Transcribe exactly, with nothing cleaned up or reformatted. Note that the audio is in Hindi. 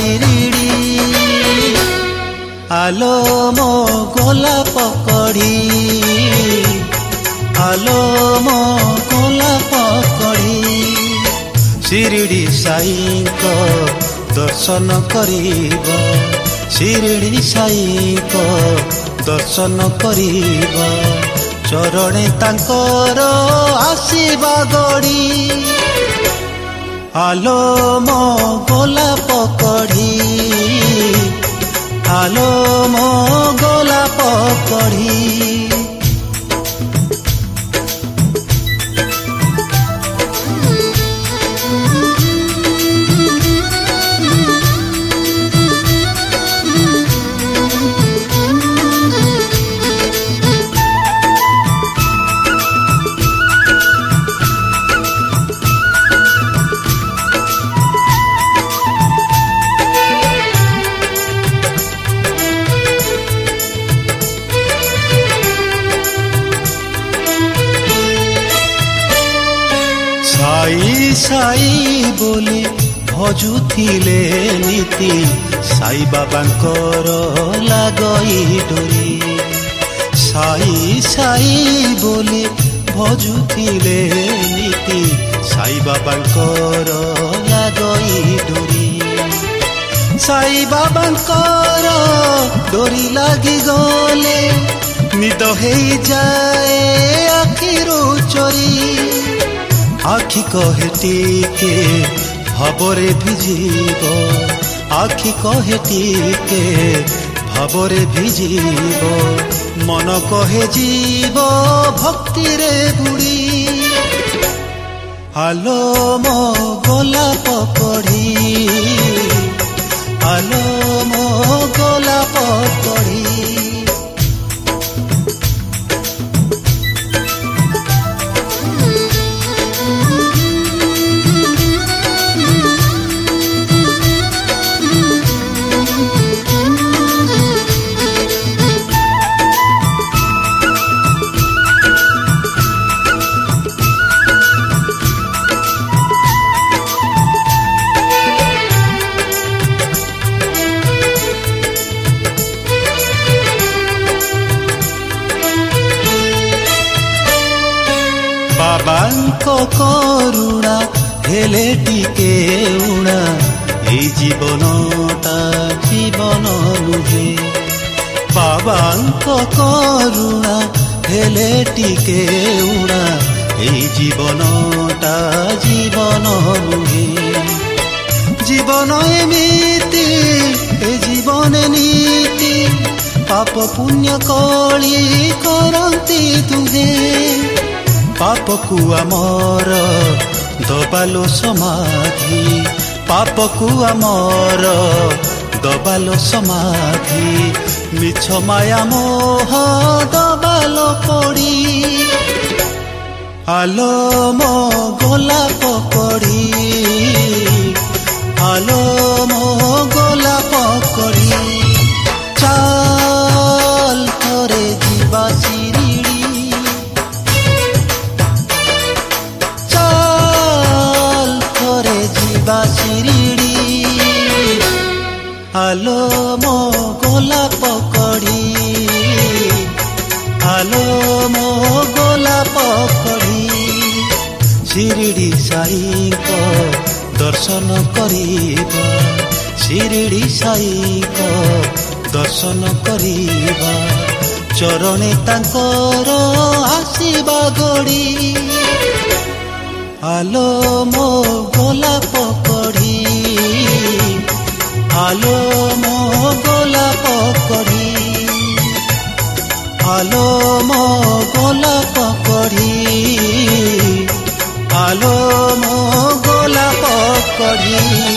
शिरिडी आलो मो गोलाप कढ़ी आलो मो गोलाप कढ़ी शिरिडी साई को दर्शन करीब शिरिडी साई को दर्शन करीब चरणे तांकर आशीर्वा गड़ी आलो मो गोलाप कढ़ी आलो मो गोलाप कढ़ी साई साई बोले भजुथिले नीति साई बाबांकर लागई डोरी साई साई बोले भजुथिले नीति साई बाबांकर लागई डोरी साई बाबांकर डोरी लागी गले निद हे जाए आखिरो चोरी आखि कहे टीके भावरे भिजीब आखि कहे टीके भावरे भिजीब मन कहे जीव भक्ति रे बुड़ी आलो मो गोलाप कढ़ी आलो मो गोलाप कढ़ी बाबांको करुणा हेले टिके उणा ए जीवनटा जीवन नुहे बाबांको करुणा हेले टिके उणा ए जीवनटा जीवन नुहे जीवन एमिति ए जीवन नीति पाप पुण्य कली करती तुहे पाप को आमर दबालो समाधि पाप को आमर दबालो समाधि मिछ माया मोह दबालो पड़ी आलो मो गोलाप कढ़ी आलो मो गोलाप कढ़ी चाल करे जीवा शिरिडी आलो मो गोलाप कढ़ी आलो मो गोलाप कढ़ी शिरिडी साई को दर्शन करीब शिरिडी साई को दर्शन करीब चरणे तांकर आशीर्वा गड़ी आलो मो गोलाप कढ़ी आलो मो गोलाप कढ़ी आलो मो गोलाप कढ़ी आलो मो गोलाप कढ़ी।